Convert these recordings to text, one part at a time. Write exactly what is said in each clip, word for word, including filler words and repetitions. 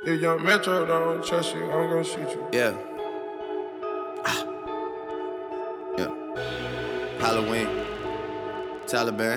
If young Metro don't trust you, I'm gonna shoot you. Yeah. Ah. Yeah. Halloween. Taliban.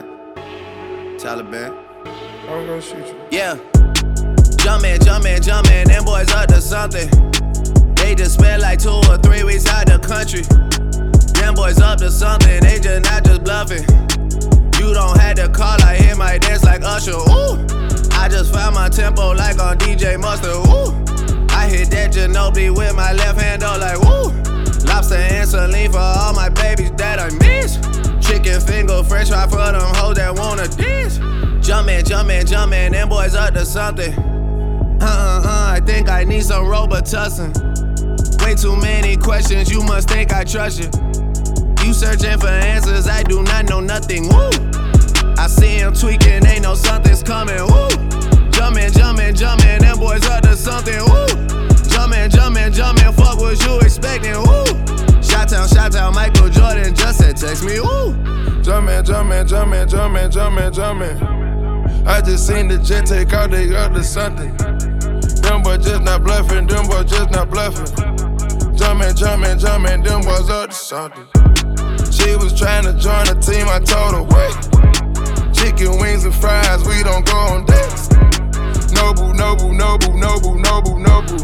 Taliban. I'm gonna shoot you. Yeah. Jumpin', jumpin', jumpin', them boys up to something. They just spent like two or three weeks out the country. Them boys up to something, they just not just bluffing. You don't have to call, I hear my dance like Usher, ooh. I just found my tempo like on D J Mustard, ooh. I hit that Ginobili with my left hand, though, like, woo. Lobster and saline for all my babies that I miss. Chicken finger, french fry for them hoes that wanna dance. Jumpin', jumpin', jumpin', them boys up to something. Uh-uh-uh, I think I need some Robitussin. Way too many questions, you must think I trust you. You searching for answers, I do not know nothing, woo. I see him tweaking, they know something's coming, woo. Jumpin', jumpin', jumpin', them boys up to something, woo. Jumpin', jumpin', jumpin', fuck what you expecting, woo. Shot-town, shot-town, Michael Jordan just said text me, woo. Jumpin', jumpin', jumpin', jumpin', jumpin', jumpin'. I just seen the jet take out, they up to something. Them boys just not bluffing, them boys just not bluffing. Jumpin', jumpin', jumpin', them boys up to something. She was tryna join the team, I told her, wait. Chicken wings and fries, we don't go on dates. Noble, noble, noble, noble, noble, noble.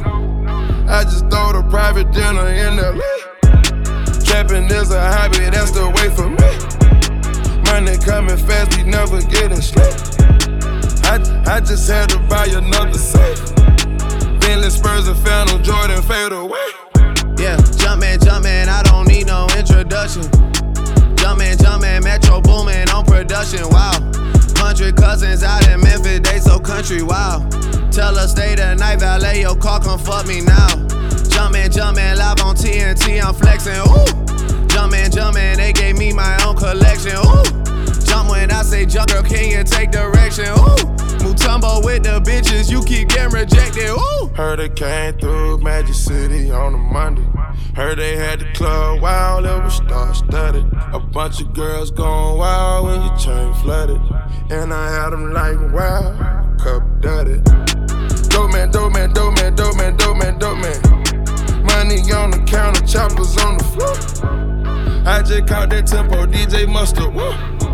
I just throw the private dinner in L A. Trapping is a hobby, that's the way for me. Money coming fast, we never getting sleep. I, I just had to buy another safe. Bentley, Spurs, and Phantom, Jordan fade away. Yeah, jumpin', jumpin', I don't need no introduction. Jumpin', jumpin', Metro boomin' on production, wow. Hundred cousins out in Memphis, they so country, wow. Tell her stay the night, valet your car, come fuck me now. Jumpin', jumpin', live on T N T, I'm flexin', ooh. Jumpin', jumpin', they gave me my own collection, ooh. Jump when I say jump, girl, can you take direction, ooh. Mutombo with the bitches, you keep getting rejected, ooh. Heard it came through Magic City on a Monday. Heard they had the club wild, it was star-studded. A bunch of girls going wild when your chain flooded. And I had them like, wow, cup dudded. Dope man, dope man, dope man, dope man, dope man, dope man. Money on the counter, choppers on the floor. I just caught that tempo, D J Mustard, woo.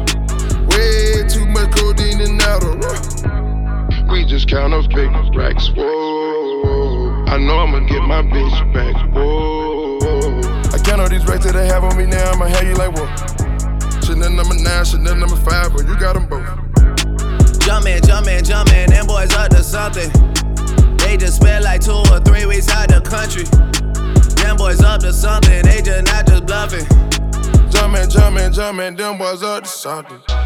Way too much codeine and Adderall. We just count up big racks, whoa. I know I'ma get my bitch back, whoa. I count all these racks that they have on me now, I'ma have you like, whoa. Chanel number nine, Chanel number five, but you got them both. Jumpin', jumpin', jumpin', them boys up to something. They just spent like two or three weeks out the country. Them boys up to something, they just not just bluffing. Jumpin', jumpin', jumpin', them boys up to something.